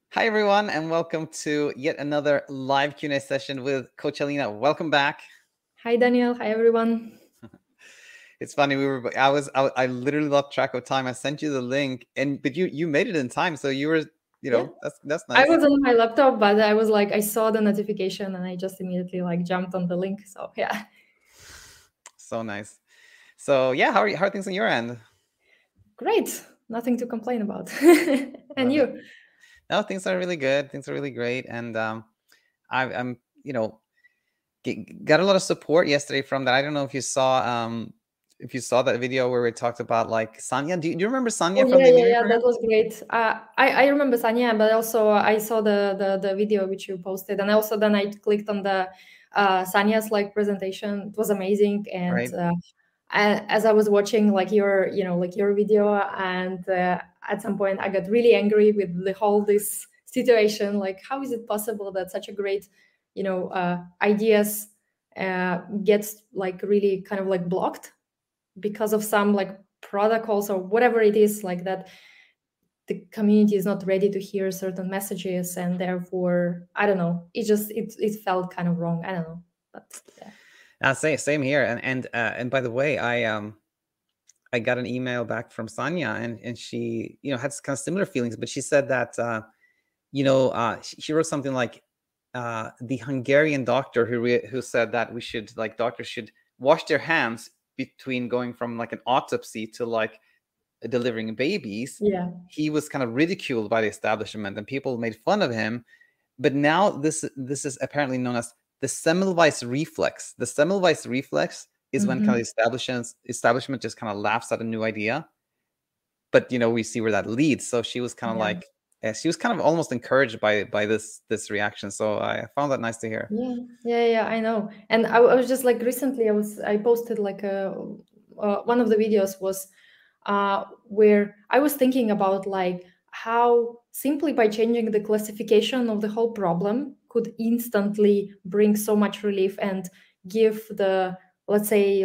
Hi, everyone, and welcome to yet another live Q&A session with Coach Alina. Welcome back. Hi, Daniel. Hi, everyone. It's funny. I literally lost track of time. I sent you the link, but you made it in time, so you were, Yeah. that's I nice. was on my laptop, but I saw the notification and I just immediately jumped on the link. So yeah. So nice. So yeah, how are things on your end? Great. Nothing to complain about. And Love it. you? No, things are really good. Things are really great, and I'm got a lot of support yesterday from that. I don't know if you saw that video where we talked about like Sanya. Do you remember Sanya Oh from the Immunity yeah. That program? was great. I remember Sanya, but also I saw the video which you posted, and also then I clicked on the Sanya's presentation. It was amazing, and Right. as I was watching your video, and at some point I got really angry with the whole this situation. Like, how is it possible that such a great ideas gets really kind of blocked because of some protocols or whatever it is, like that the community is not ready to hear certain messages, and therefore I don't know, it felt kind of wrong. I don't know, but yeah. Same here. And by the way, I got an email back from Sanya, and she had kind of similar feelings, but she said that she wrote something like the Hungarian doctor who said that doctors should wash their hands between going from like an autopsy to like delivering babies. Yeah. He was kind of ridiculed by the establishment and people made fun of him. But now this is apparently known as the Semmelweis reflex. The Semmelweis reflex is when kind of establishment just kind of laughs at a new idea. But we see where that leads. So she was kind of she was kind of almost encouraged by this reaction. So I found that nice to hear. Yeah, I know. And I was just recently I posted one of the videos was where I was thinking about how simply by changing the classification of the whole problem could instantly bring so much relief and give the, let's say,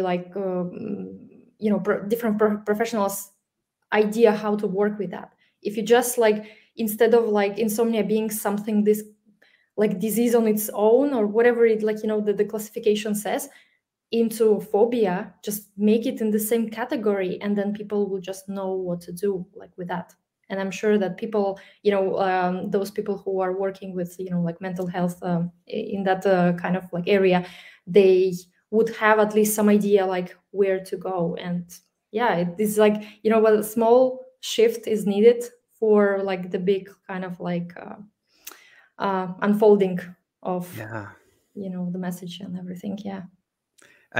different professionals idea how to work with that. If you just instead of insomnia being something this disease on its own or whatever it the classification says, into phobia, just make it in the same category, and then people will just know what to do with that. And I'm sure that people, those people who are working with mental health in that kind of area, they would have at least some idea where to go. And yeah, it is a small shift is needed for the big kind of unfolding of the message and everything. Yeah. I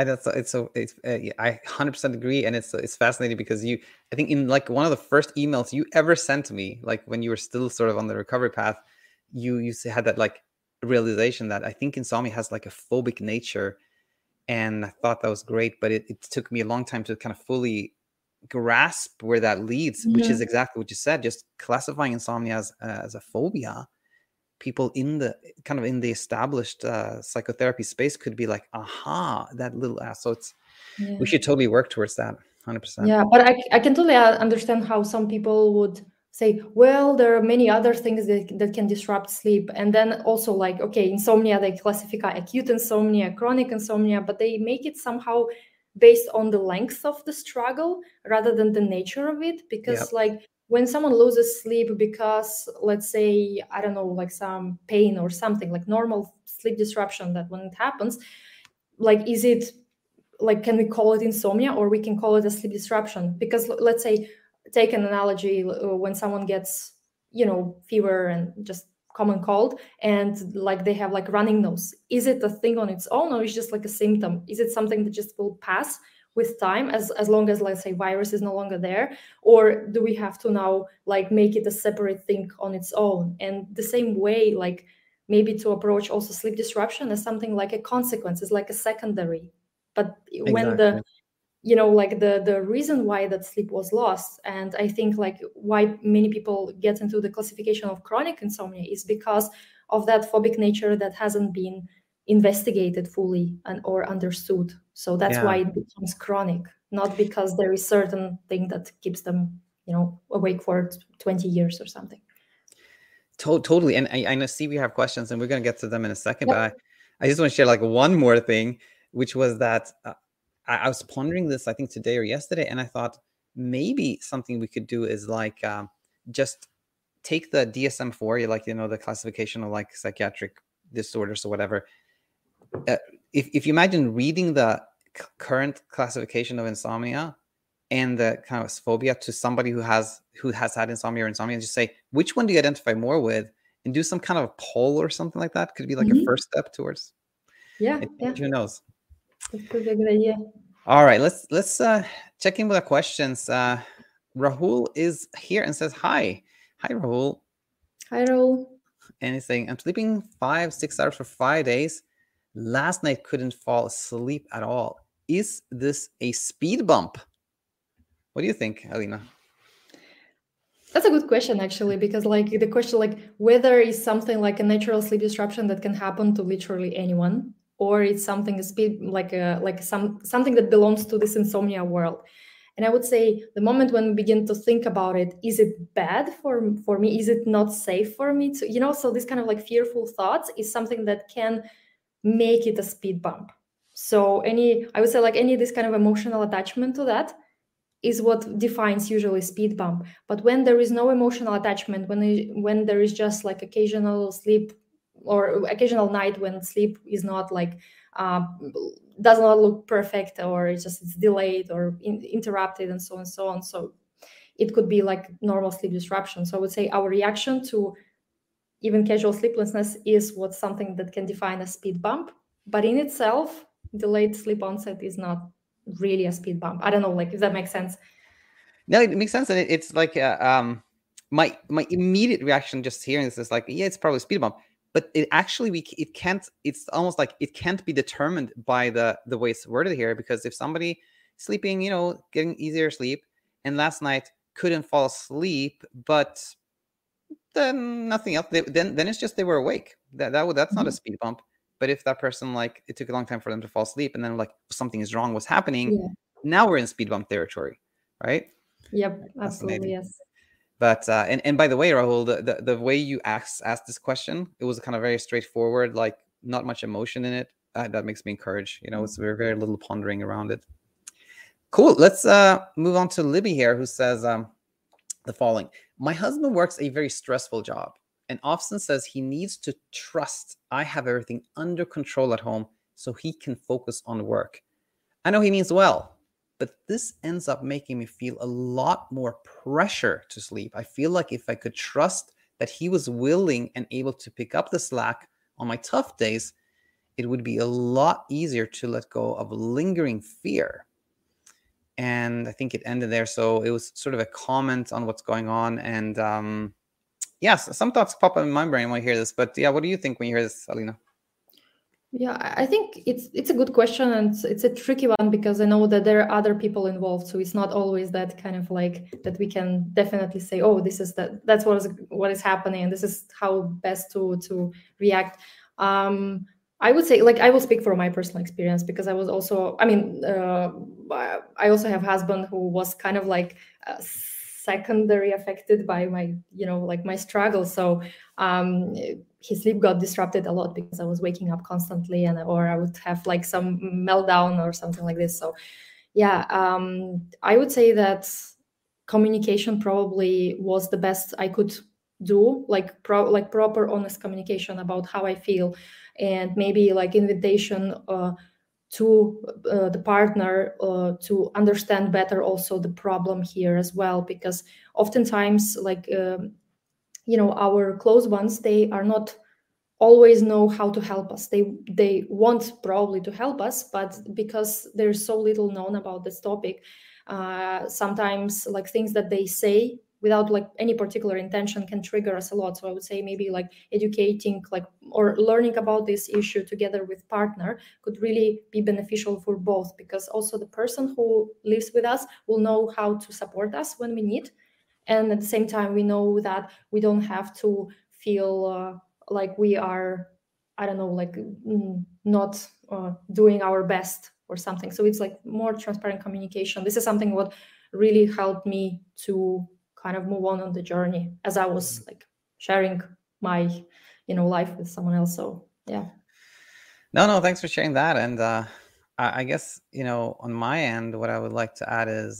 100% agree, and it's fascinating because I think in one of the first emails you ever sent to me, when you were still sort of on the recovery path, you had that realization that I think insomnia has a phobic nature, and I thought that was great, but it took me a long time to kind of fully grasp where that leads, which is exactly what you said, just classifying insomnia as a phobia. People in the established psychotherapy space could be like, aha, that little ass. So we should totally work towards that. 100%. Yeah, but I can totally understand how some people would say, well, there are many other things that can disrupt sleep. And then also okay, insomnia, they classify acute insomnia, chronic insomnia, but they make it somehow based on the length of the struggle rather than the nature of it. Because when someone loses sleep because, let's say, I don't know, some pain or something, normal sleep disruption, that when it happens, is it can we call it insomnia, or we can call it a sleep disruption? Because let's say, take an analogy, when someone gets fever and just common cold, and they have running nose, is it a thing on its own, or is it just a symptom? Is it something that just will pass with time, as long as, let's say, virus is no longer there? Or do we have to now make it a separate thing on its own? And the same way, maybe to approach also sleep disruption as something like a consequence, is like a secondary. But when the the reason why that sleep was lost, and I think why many people get into the classification of chronic insomnia, is because of that phobic nature that hasn't been investigated fully or understood. So that's why it becomes chronic, not because there is certain thing that keeps them awake for 20 years or something. Totally. And I know, see, we have questions and we're going to get to them in a second, Yep. but I just want to share like one more thing, which was that I was pondering this, I think today or yesterday, and I thought maybe something we could do is like just take the DSM-4, like, the classification of like psychiatric disorders or whatever. If you imagine reading the current classification of insomnia and the kind of phobia to somebody who has had insomnia or insomnia, and just say, which one do you identify more with, and do some kind of poll or something like that. Could be like a first step towards. Yeah. Who knows? That could be a good idea. All right, let's check in with the questions. Rahul is here and says hi. Hi, Rahul. Hi, Rahul. And he's saying, I'm sleeping 5-6 hours for 5 days. Last night couldn't fall asleep at all. Is this a speed bump? What do you think, Alina? That's a good question, actually, because like the question, like whether it's something like a natural sleep disruption that can happen to literally anyone, or it's something something that belongs to this insomnia world. And I would say the moment when we begin to think about it, is it bad for me? Is it not safe for me to, so this kind of like fearful thoughts is something that can make it a speed bump. So I would say like any this kind of emotional attachment to that is what defines usually speed bump. But when there is no emotional attachment, when there is just like occasional sleep or occasional night when sleep is not like does not look perfect, or it's delayed or interrupted and so on. So it could be like normal sleep disruption. So I would say our reaction to even casual sleeplessness is something that can define a speed bump. But in itself, delayed sleep onset is not really a speed bump. I don't know, like if that makes sense. No, it makes sense. And it's like my immediate reaction just hearing this is like, yeah, it's probably a speed bump. But it actually it's almost like it can't be determined by the way it's worded here, because if somebody sleeping, getting easier sleep, and last night couldn't fall asleep, but then nothing else, then it's just they were awake. That's not a speed bump. But if that person, like, it took a long time for them to fall asleep, and then like something is wrong, what's happening, now we're in speed bump territory, right? Yep, absolutely, yes. But and by the way, Rahul, the way you asked this question, it was kind of very straightforward, like not much emotion in it. That makes me encouraged. It's very little pondering around it. Cool. Let's move on to Libby here, who says the following: my husband works a very stressful job and often says he needs to trust I have everything under control at home so he can focus on work. I know he means well, but this ends up making me feel a lot more pressure to sleep. I feel like if I could trust that he was willing and able to pick up the slack on my tough days, it would be a lot easier to let go of lingering fear. And I think it ended there. So it was sort of a comment on what's going on. And yes, some thoughts pop up in my brain when I hear this. But yeah, what do you think when you hear this, Alina? Yeah, I think it's a good question, and it's a tricky one, because I know that there are other people involved, so it's not always that kind of like that we can definitely say, oh, that's what is happening, and this is how best to react. I would say, like, I will speak from my personal experience, because I was also, I also have a husband who was kind of like secondary affected by my, my struggle. So his sleep got disrupted a lot because I was waking up constantly, or I would have like some meltdown or something like this. So yeah, I would say that communication probably was the best I could do, like proper honest communication about how I feel, and maybe like invitation to the partner to understand better also the problem here as well, because oftentimes like our close ones, they are not always know how to help us. They want probably to help us, but because there's so little known about this topic, sometimes like things that they say without like any particular intention can trigger us a lot. So I would say maybe like educating or learning about this issue together with partner could really be beneficial for both, because also the person who lives with us will know how to support us when we need, and at the same time we know that we don't have to feel like we are, I don't know, like not doing our best or something. So it's like more transparent communication. This is something what really helped me to kind of move on the journey as I was like sharing my life with someone else. So yeah. No, thanks for sharing that. And I guess, on my end, what I would like to add is,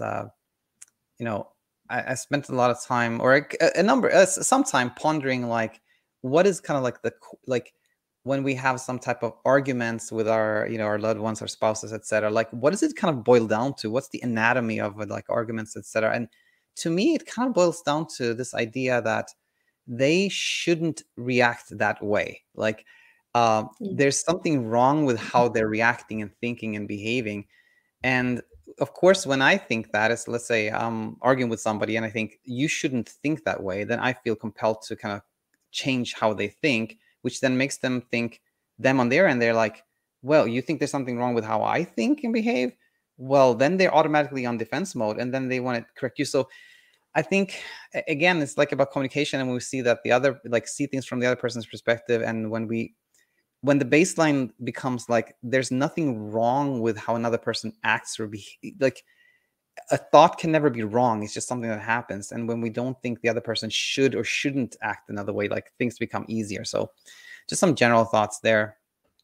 I spent a lot of time, or some time, pondering like what is kind of like when we have some type of arguments with our our loved ones, our spouses, etc. Like, what does it kind of boil down to? What's the anatomy of like arguments, etc.? And to me, it kind of boils down to this idea that they shouldn't react that way. Like, there's something wrong with how they're reacting and thinking and behaving. And of course, when I think that, is, let's say I'm arguing with somebody and I think you shouldn't think that way, then I feel compelled to kind of change how they think, which then makes them think, them on their end, they're like, well, you think there's something wrong with how I think and behave? Well, then they're automatically on defense mode, and then they want to correct you. So I think, again, it's like about communication, and we see that the other, like, see things from the other person's perspective. And when the baseline becomes like there's nothing wrong with how another person acts or like, a thought can never be wrong. It's just something that happens. And when we don't think the other person should or shouldn't act another way, like, things become easier. So just some general thoughts there.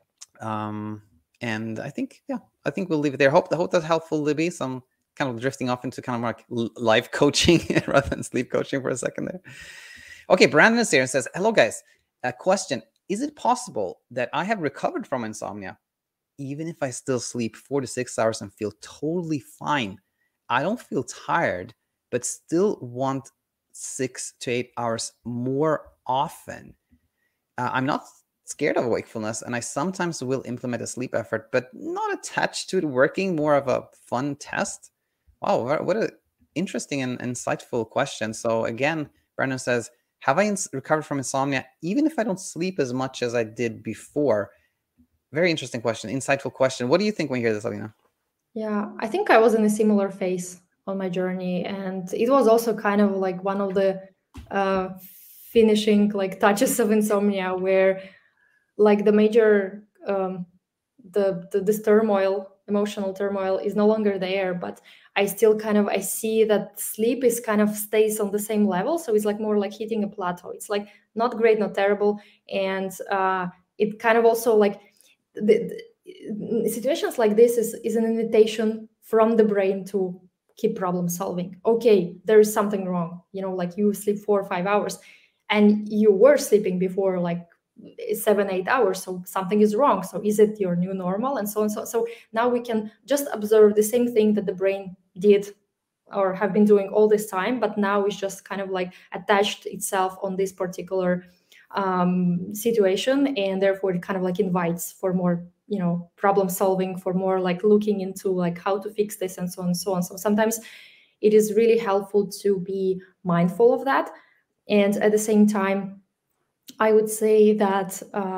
And I think we'll leave it there. Hope that's helpful, Libby. Some kind of drifting off into kind of more like life coaching rather than sleep coaching for a second there. Okay, Brandon is here and says, hello guys. A question. Is it possible that I have recovered from insomnia, even if I still sleep 4 to 6 hours and feel totally fine? I don't feel tired, but still want 6 to 8 hours more often. I'm not scared of wakefulness, and I sometimes will implement a sleep effort, but not attached to it working, more of a fun test. Wow, what an interesting and insightful question. So again, Brandon says, have I recovered from insomnia even if I don't sleep as much as I did before? Very interesting question, insightful question. What do you think when you hear this, Alina? Yeah, I think I was in a similar phase on my journey, and it was also kind of like one of the finishing like touches of insomnia, where like the major this turmoil, emotional turmoil, is no longer there, but I still I see that sleep is kind of stays on the same level. So it's like more like hitting a plateau. It's like not great, not terrible. And it kind of also like the situations like this is an invitation from the brain to keep problem solving. Okay, there is something wrong. Like you sleep 4 or 5 hours and you were sleeping before like 7, 8 hours, so something is wrong. So is it your new normal, and so on? So now we can just observe the same thing that the brain did or have been doing all this time, but now it's just kind of like attached itself on this particular situation, and therefore it kind of like invites for more problem solving, for more like looking into like how to fix this, and so on and so on. So sometimes it is really helpful to be mindful of that. And at the same time, I would say that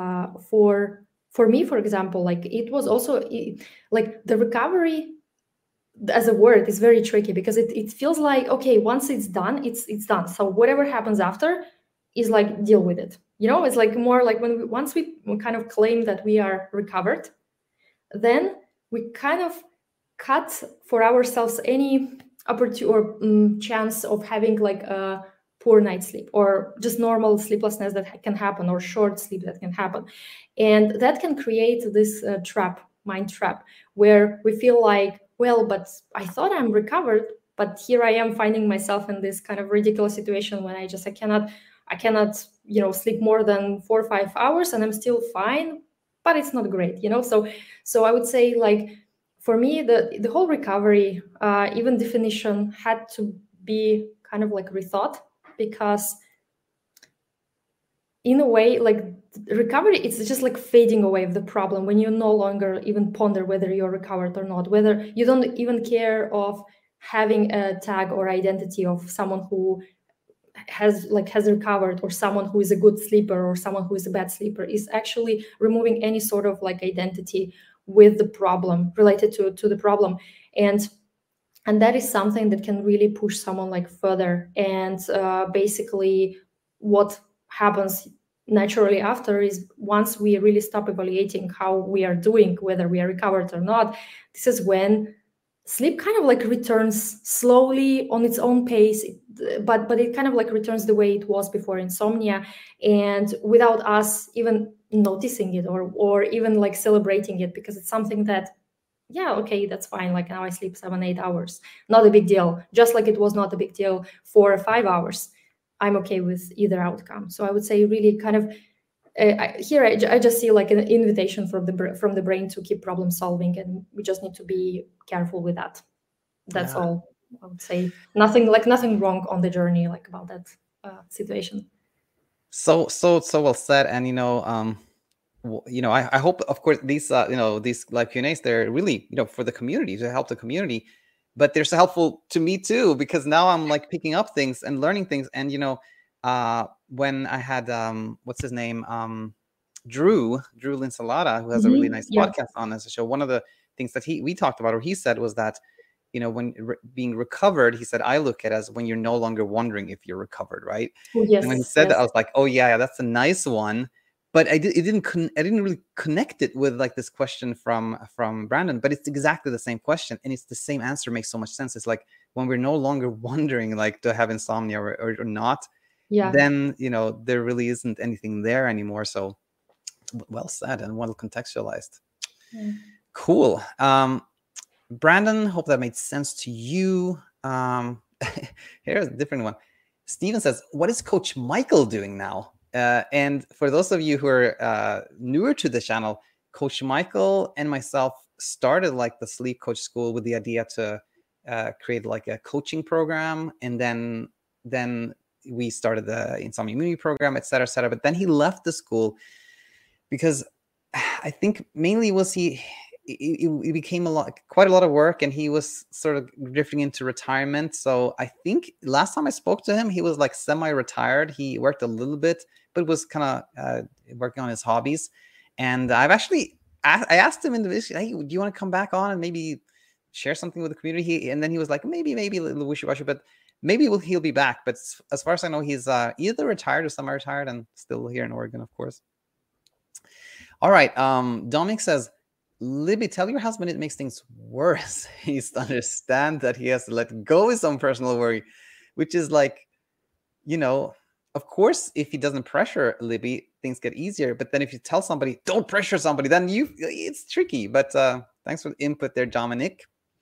for me, for example, like it was also like the recovery as a word is very tricky, because it feels like, okay, once it's done, it's done. So whatever happens after is like, deal with it. It's like more like once we kind of claim that we are recovered, then we kind of cut for ourselves any opportunity or chance of having like a poor night's sleep, or just normal sleeplessness that can happen, or short sleep that can happen. And that can create this mind trap, where we feel like, well, but I thought I'm recovered, but here I am finding myself in this kind of ridiculous situation when I cannot sleep more than 4 or 5 hours, and I'm still fine, but it's not great. So I would say, like, for me, the whole recovery, even definition, had to be kind of like rethought, because in a way, like, recovery, it's just like fading away of the problem when you no longer even ponder whether you're recovered or not, whether you don't even care of having a tag or identity of someone who has recovered, or someone who is a good sleeper, or someone who is a bad sleeper. Is actually removing any sort of like identity with the problem, related to the problem. And that is something that can really push someone like further. And basically what happens naturally after is, once we really stop evaluating how we are doing, whether we are recovered or not, this is when sleep kind of like returns slowly on its own pace, but it kind of like returns the way it was before insomnia, and without us even noticing it or even like celebrating it, because it's something that, yeah, okay, that's fine. Like now I sleep 7-8 hours, not a big deal. Just like it was not a big deal 4 or 5 hours. I'm okay with either outcome. So I would say really kind of here I just see like an invitation from the brain to keep problem solving, and we just need to be careful with that. That's all I would say. Nothing wrong on the journey like about that situation. So well said. And I hope, of course, these these live Q&As, they're really for the community, to help the community, but they're so helpful to me too, because now I'm like picking up things and learning things. And when I had what's his name, Drew Linsalata, who has a really nice podcast on this show, one of the things that we talked about, or he said, was that when being recovered, he said, I look at it as when you're no longer wondering if you're recovered, right? Yes, and when he said that, I was like, oh yeah, that's a nice one. But I didn't really connect it with like this question from Brandon, but it's exactly the same question, and it's the same answer. Makes so much sense. It's like when we're no longer wondering like, do I have insomnia or not? Yeah. Then there really isn't anything there anymore. So well said and well contextualized. Yeah. Cool. Brandon, hope that made sense to you. Here's a different one. Steven says, what is Coach Michael doing now? And for those of you who are newer to the channel, Coach Michael and myself started like the Sleep Coach School with the idea to create like a coaching program. And then we started the Insomnia Immunity program, et cetera, et cetera. But then he left the school because I think mainly it became quite a lot of work, and he was sort of drifting into retirement. So I think last time I spoke to him, he was like semi-retired. He worked a little bit, but was kind of working on his hobbies. And I've actually I asked him individually, hey, do you want to come back on and maybe share something with the community? And then he was like, maybe a little wishy-washy, but maybe he'll be back. But as far as I know, he's either retired or semi-retired and still here in Oregon, of course. All right. Dominic says, Libby, tell your husband it makes things worse. He needs to understand that he has to let go of some personal worry, which is like, of course, if he doesn't pressure Libby, things get easier. But then if you tell somebody, don't pressure somebody, then it's tricky. But thanks for the input there, Dominic.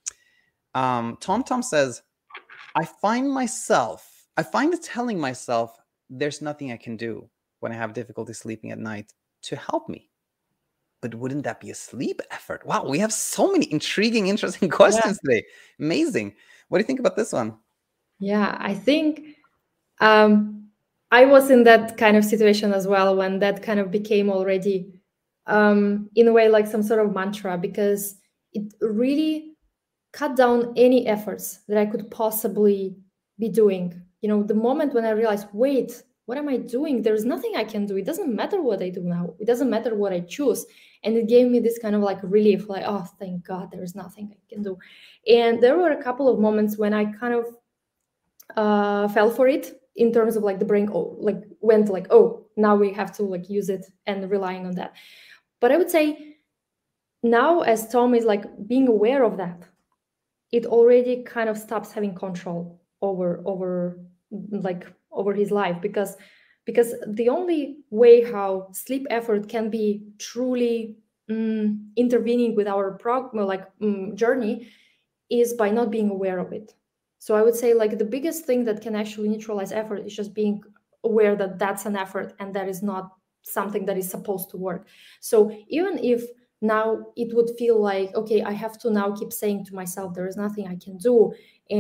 Tom says, I find telling myself there's nothing I can do when I have difficulty sleeping at night to help me. But wouldn't that be a sleep effort? Wow, we have so many intriguing, interesting questions today. Amazing. What do you think about this one? Yeah, I think I was in that kind of situation as well, when that kind of became already, in a way, like some sort of mantra, because it really cut down any efforts that I could possibly be doing. The moment when I realized, wait, what am I doing? There's nothing I can do. It doesn't matter what I do now. It doesn't matter what I choose. And it gave me this kind of like relief, like, oh, thank God, there's nothing I can do. And there were a couple of moments when I kind of fell for it, in terms of like the brain went like, oh, now we have to like use it and relying on that. But I would say now, as Tom is like being aware of that, it already kind of stops having control over his life, because the only way how sleep effort can be truly intervening with our journey is by not being aware of it. So I would say like the biggest thing that can actually neutralize effort is just being aware that that's an effort and that is not something that is supposed to work. So even if now it would feel like, okay, I have to now keep saying to myself, there is nothing I can do.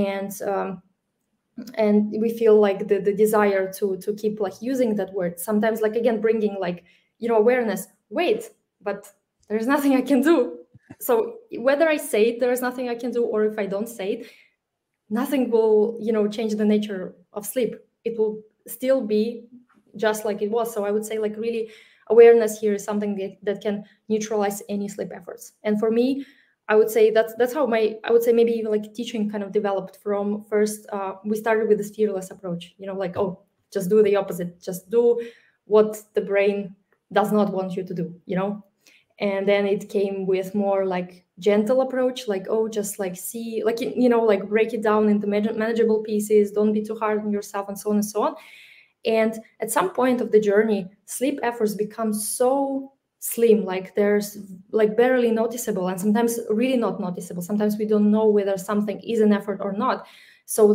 And we feel like the desire to keep like using that word, sometimes like, again, bringing like, awareness, wait, but there's nothing I can do. So whether I say it, there is nothing I can do, or if I don't say it, nothing will, change the nature of sleep. It will still be just like it was. So I would say like really awareness here is something that can neutralize any sleep efforts. And for me, I would say that's how I would say maybe even like teaching kind of developed from first. We started with this fearless approach, like, oh, just do the opposite, just do what the brain does not want you to do, And then it came with more like gentle approach, like, oh, just like see, like, you know, like break it down into manageable pieces, don't be too hard on yourself, and so on and so on. And at some point of the journey, sleep efforts become so slim, like there's like barely noticeable, and sometimes really not noticeable. Sometimes we don't know whether something is an effort or not. So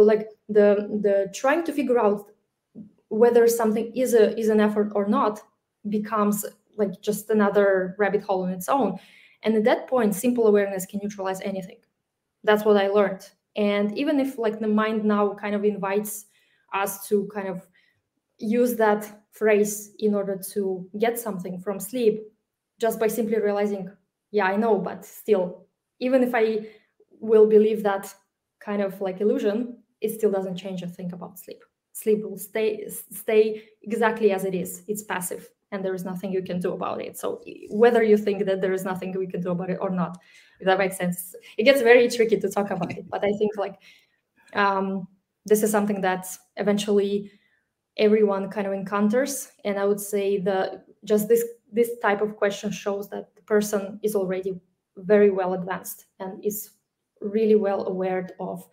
the trying to figure out whether something is an effort or not becomes like just another rabbit hole on its own. And at that point, simple awareness can neutralize anything. That's what I learned. And even if like the mind now kind of invites us to kind of use that phrase in order to get something from sleep, just by simply realizing, yeah, I know, but still, even if I will believe that kind of like illusion, it still doesn't change a thing about sleep. Sleep will stay exactly as it is. It's passive, and there is nothing you can do about it. So whether you think that there is nothing we can do about it or not, if that makes sense, it gets very tricky to talk about it. But I think like this is something that eventually everyone kind of encounters, and I would say this type of question shows that the person is already very well advanced and is really well aware of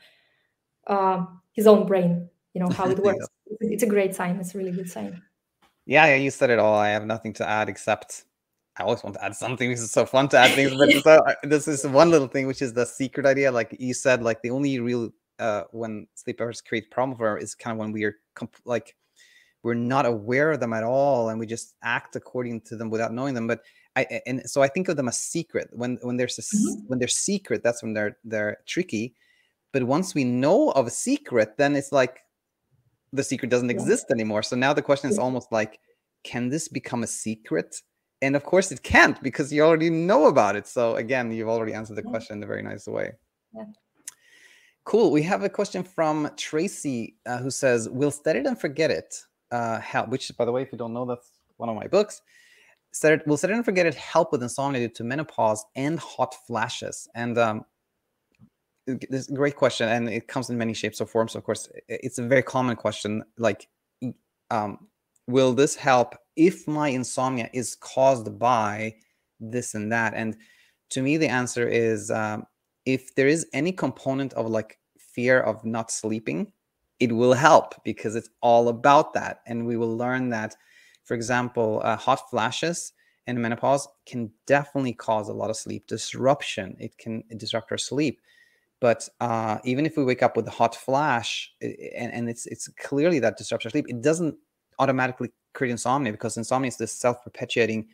his own brain, you know, how it works. Yeah. It's a great sign. It's a really good sign. Yeah, you said it all. I have nothing to add except I always want to add something. This is so fun to add things, but this is one little thing, which is the secret idea. Like you said, like the only real when sleep efforts create problem for us is kind of when we are like we're not aware of them at all, and we just act according to them without knowing them. But so I think of them as secret. When there's when they're secret, that's when they're tricky. But once we know of a secret, then it's like the secret doesn't exist anymore. So now the question is almost like, can this become a secret? And of course it can't, because you already know about it. So again, you've already answered the question in a very nice way. Yeah. Cool. We have a question from Tracy who says, will Set It and Forget It help? Which, by the way, if you don't know, that's one of my books. Will Set It and Forget It help with insomnia due to menopause and hot flashes? And this is a great question, and it comes in many shapes or forms. Of course, it's a very common question, like, will this help if my insomnia is caused by this and that? And to me, the answer is if there is any component of like fear of not sleeping, it will help, because it's all about that. And we will learn that, for example, hot flashes and menopause can definitely cause a lot of sleep disruption. It can disrupt our sleep. But even if we wake up with a hot flash and it's clearly that disrupts our sleep, it doesn't automatically create insomnia, because insomnia is this self-perpetuating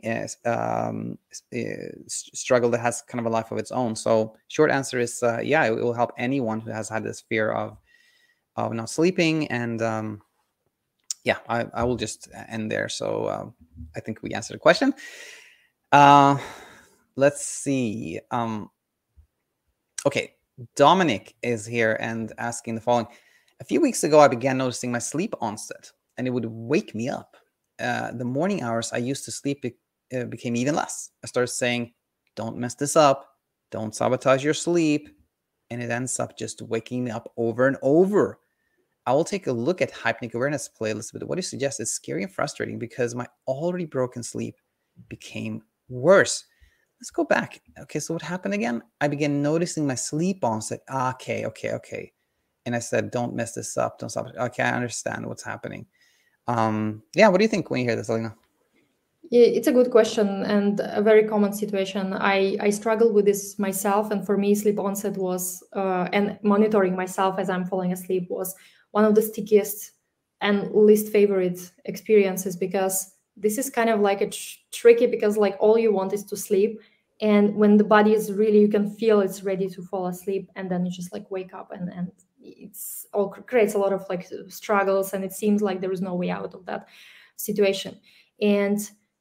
struggle that has kind of a life of its own. So short answer is, yeah, it will help anyone who has had this fear of not sleeping. And yeah, I will just end there. So I think we answered the question. Let's see. Okay, Dominic is here and asking the following. A few weeks ago, I began noticing my sleep onset, and it would wake me up. The morning hours I used to sleep became even less. I started saying, don't mess this up. Don't sabotage your sleep. And it ends up just waking me up over and over. I will take a look at Hypnic Awareness playlist, but what you suggest is scary and frustrating because my already broken sleep became worse. Let's go back. Okay, so what happened again? I began noticing my sleep onset. Okay. And I said, don't mess this up. Don't stop. Okay, I understand what's happening. Yeah, what do you think when you hear this, Alina? Yeah, it's a good question and a very common situation. I struggle with this myself, and for me, sleep onset was, and monitoring myself as I'm falling asleep was one of the stickiest and least favorite experiences, because this is kind of like tricky, because like all you want is to sleep. And when the body is really, you can feel it's ready to fall asleep, and then you just like wake up and it's all creates a lot of like struggles, and it seems like there is no way out of that situation. And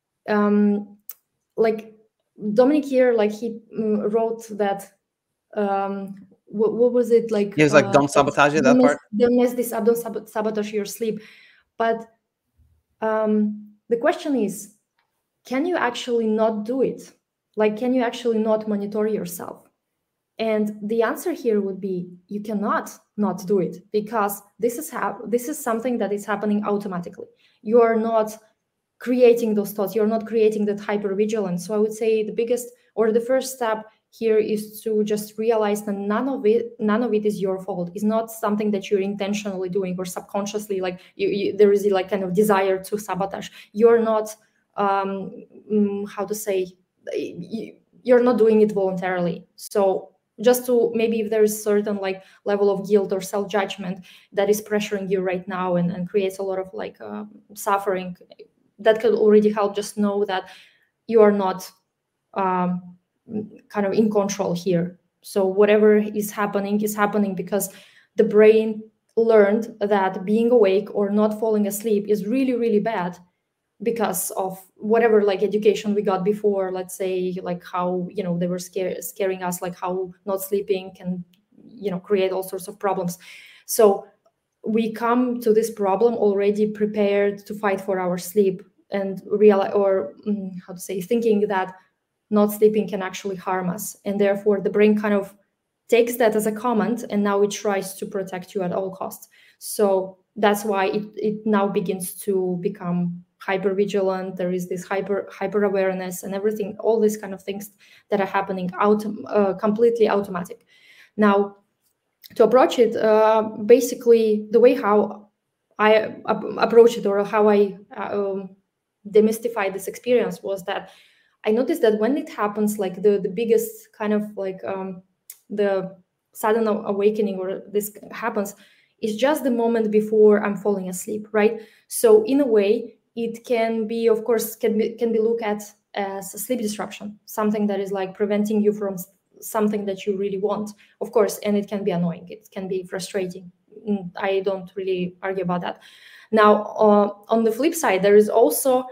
like Dominic here, like he wrote that, what was it like? He was like, don't sabotage it, that part? Don't mess this up, don't sabotage your sleep. But the question is, can you actually not do it? Like, can you actually not monitor yourself? And the answer here would be, you cannot not do it, because this is something that is happening automatically. You are not creating those thoughts. You're not creating that hypervigilance. So I would say the biggest or the first step here is to just realize that none of it is your fault. It's not something that you're intentionally doing or subconsciously, like there is like kind of desire to sabotage. You're not how to say, you're not doing it voluntarily. So just to maybe if there's certain like level of guilt or self-judgment that is pressuring you right now and creates a lot of like suffering, that could already help. Just know that you are not kind of in control here. So whatever is happening because the brain learned that being awake or not falling asleep is really, really bad because of whatever like education we got before. Let's say like how, you know, they were scaring us, like how not sleeping can, you know, create all sorts of problems. So we come to this problem already prepared to fight for our sleep and realize, or how to say, thinking that not sleeping can actually harm us. And therefore the brain kind of takes that as a comment, and now it tries to protect you at all costs. So that's why it now begins to become hyper vigilant. There is this hyper awareness and everything, all these kind of things that are happening completely automatic. Now, to approach it, basically the way how I approach it, or how I demystify this experience, was that I noticed that when it happens, like the biggest kind of like the sudden awakening, or this happens, is just the moment before I'm falling asleep, right? So in a way, it can be, of course, can be looked at as a sleep disruption, something that is like preventing you from something that you really want, of course, and it can be annoying, it can be frustrating. I don't really argue about that. Now, on the flip side, there is also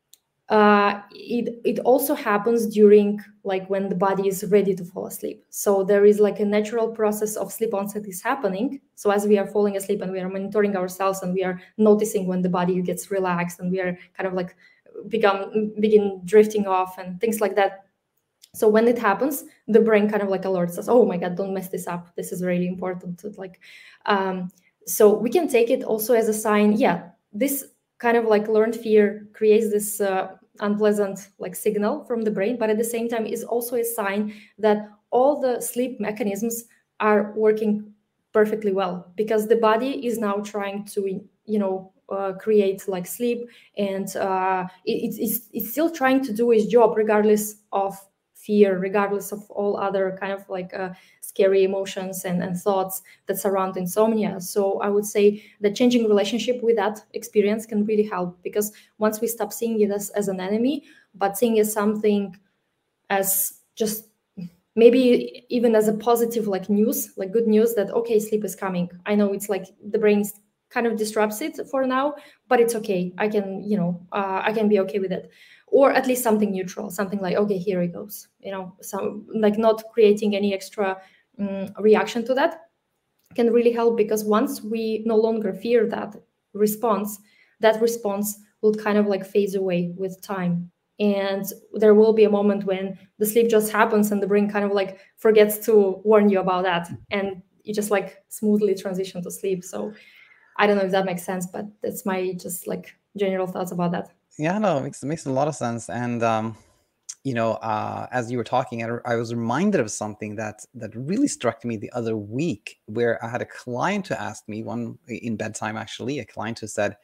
it also happens during, like, when the body is ready to fall asleep. So there is like a natural process of sleep onset is happening. So as we are falling asleep and we are monitoring ourselves and we are noticing when the body gets relaxed and we are kind of like begin drifting off and things like that. So when it happens, the brain kind of like alerts us, oh my God, don't mess this up. This is really important. Like, so we can take it also as a sign. Yeah, this kind of like learned fear creates this unpleasant like signal from the brain, but at the same time is also a sign that all the sleep mechanisms are working perfectly well, because the body is now trying to, you know, create like sleep, and it's still trying to do its job regardless of fear, regardless of all other kind of like scary emotions and thoughts that surround insomnia. So I would say the changing relationship with that experience can really help, because once we stop seeing it as an enemy, but seeing it as something, as just maybe even as a positive like news, like good news, that okay, sleep is coming. I know it's like the brain kind of disrupts it for now, but it's okay. I can, you know, I can be okay with it. Or at least something neutral, something like, okay, here it goes, you know, some like not creating any extra reaction to that can really help, because once we no longer fear that response will kind of like phase away with time. And there will be a moment when the sleep just happens and the brain kind of like forgets to warn you about that, and you just like smoothly transition to sleep. So I don't know if that makes sense, but that's my just like general thoughts about that. Yeah, no, it makes a lot of sense. And you know, as you were talking, I was reminded of something that really struck me the other week, where I had a client who asked me one in bedtime, actually, a client who said,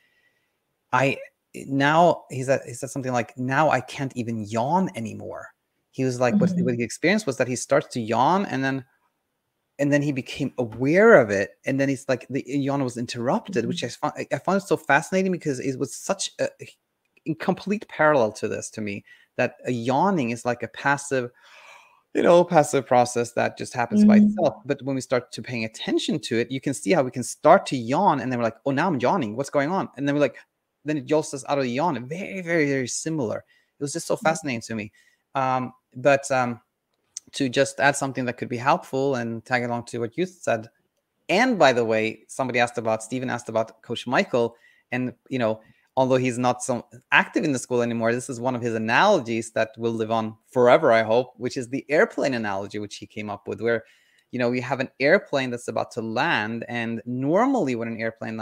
he said something like, now I can't even yawn anymore. He was like, what he experienced was that he starts to yawn, and then he became aware of it, and then he's like, the yawn was interrupted, which I found it so fascinating, because it was such a in complete parallel to this, to me, that a yawning is like a passive process that just happens by itself. But when we start to paying attention to it, you can see how we can start to yawn, and then we're like, oh, now I'm yawning, what's going on? And then we're like, then it jolts us out of the yawn. Very, very, very similar. It was just so fascinating to me. But to just add something that could be helpful and tag along to what you said. And by the way, Stephen asked about Coach Michael, and, you know, although he's not so active in the school anymore, this is one of his analogies that will live on forever, I hope, which is the airplane analogy, which he came up with, where, you know, we have an airplane that's about to land. And normally when an airplane lands,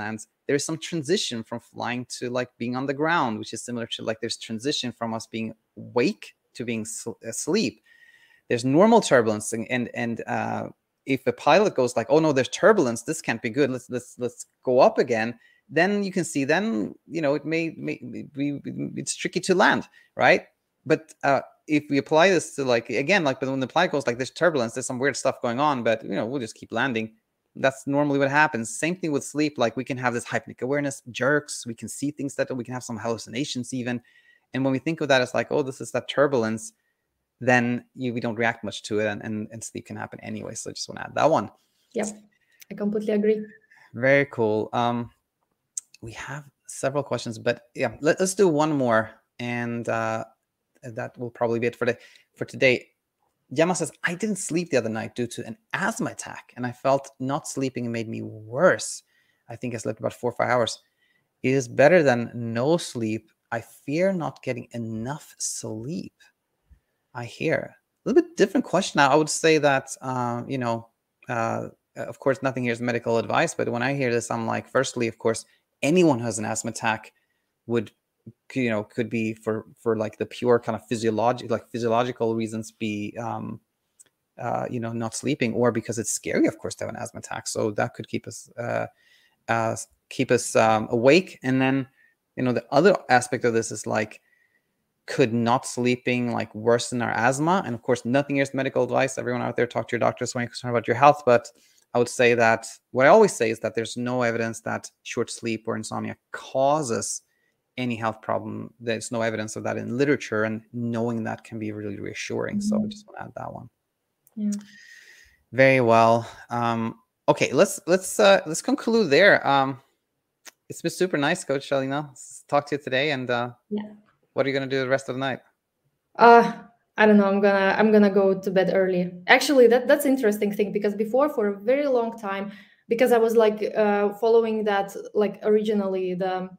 there is some transition from flying to like being on the ground, which is similar to like there's transition from us being awake to being asleep. There's normal turbulence, and if a pilot goes like, oh no, there's turbulence, this can't be good, let's go up again, then you can see, then it may be, it's tricky to land, right? But if we apply this to like, again, like, but when the pilot goes like, there's turbulence, there's some weird stuff going on, but we'll just keep landing. That's normally what happens. Same thing with sleep. Like we can have this hypnic awareness jerks, we can see things that we can have some hallucinations even. And when we think of that as like, oh, this is that turbulence, then we don't react much to it, and sleep can happen anyway. So I just want to add that one. Yep, I completely agree. Very cool. We have several questions, but yeah, let's do one more, and that will probably be it for today. Gemma says, I didn't sleep the other night due to an asthma attack, and I felt not sleeping made me worse. I think I slept about 4 or 5 hours. It is better than no sleep. I fear not getting enough sleep. I hear a little bit different question. Now, I would say that, of course, nothing here is medical advice, but when I hear this, I'm like, firstly, of course, anyone who has an asthma attack could be for like the pure kind of physiological reasons be, not sleeping, or because it's scary, of course, to have an asthma attack. So that could keep us awake. And then, the other aspect of this is like, could not sleeping like worsen our asthma? And of course, nothing here is medical advice. Everyone out there, talk to your doctors when you're concerned about your health. But I would say that what I always say is that there's no evidence that short sleep or insomnia causes any health problem. There's no evidence of that in literature, and knowing that can be really reassuring. So I just want to add that one. Yeah. Very well. Okay, let's conclude there. It's been super nice, Coach Shelina. Talk to you today, and what are you gonna do the rest of the night? I don't know. I'm gonna go to bed early. Actually, that's interesting thing, because before, for a very long time, because I was like following that, like originally the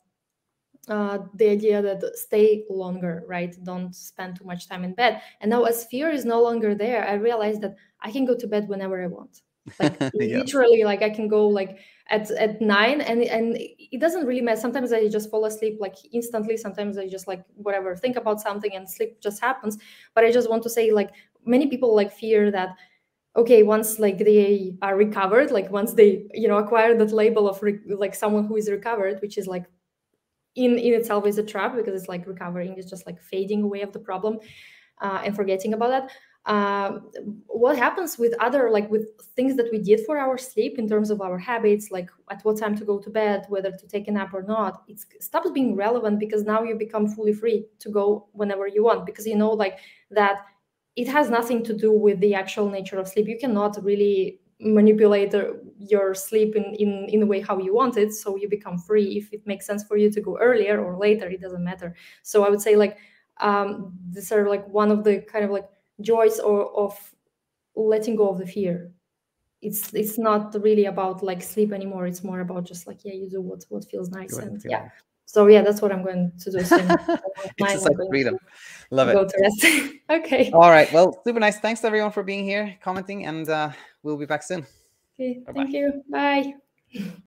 idea that stay longer, right? Don't spend too much time in bed. And now, as fear is no longer there, I realized that I can go to bed whenever I want. Like literally, like I can go like at 9, and it doesn't really matter. Sometimes I just fall asleep like instantly. Sometimes I just like whatever, think about something, and sleep just happens. But I just want to say, like, many people like fear that, okay, once like they are recovered, like once they acquire that label of like someone who is recovered, which is like in itself is a trap, because it's like recovering is just like fading away of the problem and forgetting about that. What happens with other, like with things that we did for our sleep in terms of our habits, like at what time to go to bed, whether to take a nap or not, it stops being relevant, because now you become fully free to go whenever you want, because like that it has nothing to do with the actual nature of sleep. You cannot really manipulate your sleep in the way how you want it, so you become free. If it makes sense for you to go earlier or later, it doesn't matter. So I would say like these are like one of the kind of like joys of letting go of the fear. It's not really about like sleep anymore. It's more about just like, you do what feels nice. And so that's what I'm going to do soon. Exercise freedom. Love it. Go to rest. Okay. All right. Well, super nice. Thanks everyone for being here, commenting, and we'll be back soon. Okay. Thank you. Bye.